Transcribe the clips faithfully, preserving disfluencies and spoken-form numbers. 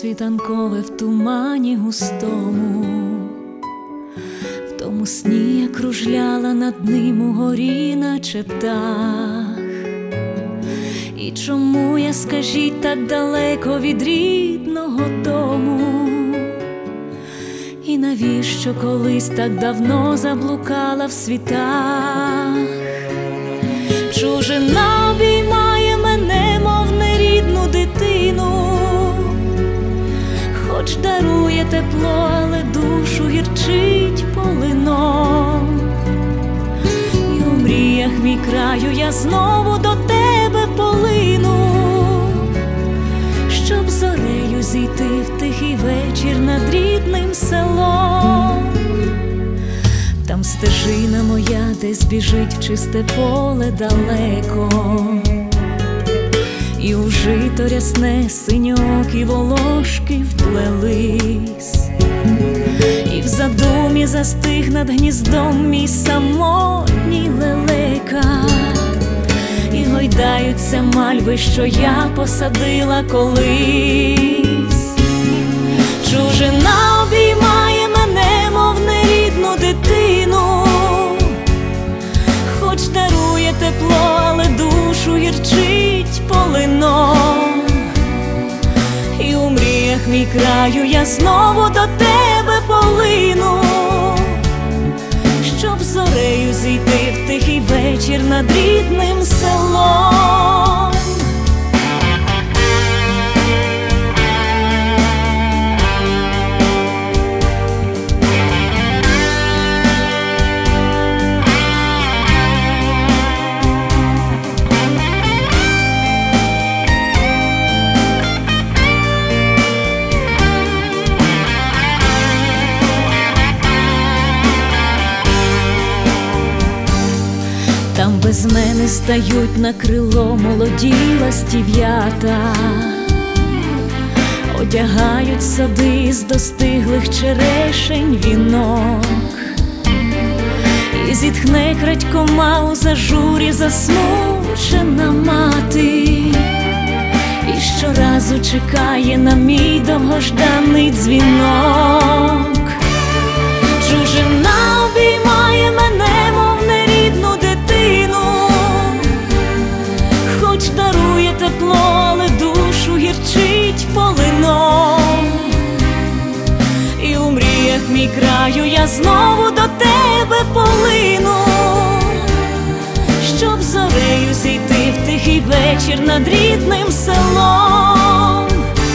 світанкове в тумані густому, в тому сні я кружляла над ним угорі, наче птах. І чому я, скажіть, так далеко від рідного дому? І навіщо колись так давно заблукала в світах? Чужина обіймає мене, мов нерідну дитину, хоч дарує тепло, але душу гірчить полином. І у мріях, мій краю, я знову до тебе полину, щоб зорею зійти в тихий вечір над рідним селом. Там стежина моя десь біжить в чисте поле далеко, і у жито рясне синьокі волошки вплелись, і в задумі застиг над гніздом мій самотній лелека, і гойдаються мальви, що я посадила колись. Чужина обіймає мене, мов нерідну дитину, хоч дарує тепло, але душу гірчить полином. І у мріях, мій краю, я знову до тебе полину, щоб зорею зійти в тихий вечір над рідним селом. Там без мене стають на крило молоді ластів'ята, одягають сади з достиглих черешень вінок, і зітхне крадькома у зажурі засмучена мати, і щоразу чекає на мій довгожданий дзвінок. Чужина обіймає мене, мов нерідну дитину, хоч дарує тепло, але душу гірчить полином. І у мріях, мій краю, я знову до тебе полину, щоб зорею зійти в тихий вечір над рідним селом.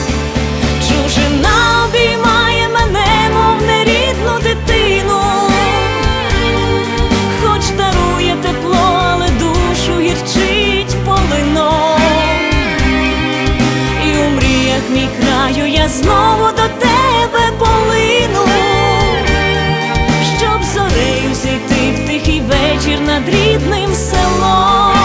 Чужина обіймає мене, мов нерідну дитину, хоч дарує тепло, але душу гірчить полином. І у мріях, мій краю, я знову до тебе полину, щоб зорею зійти в тихий вечір над рідним селом.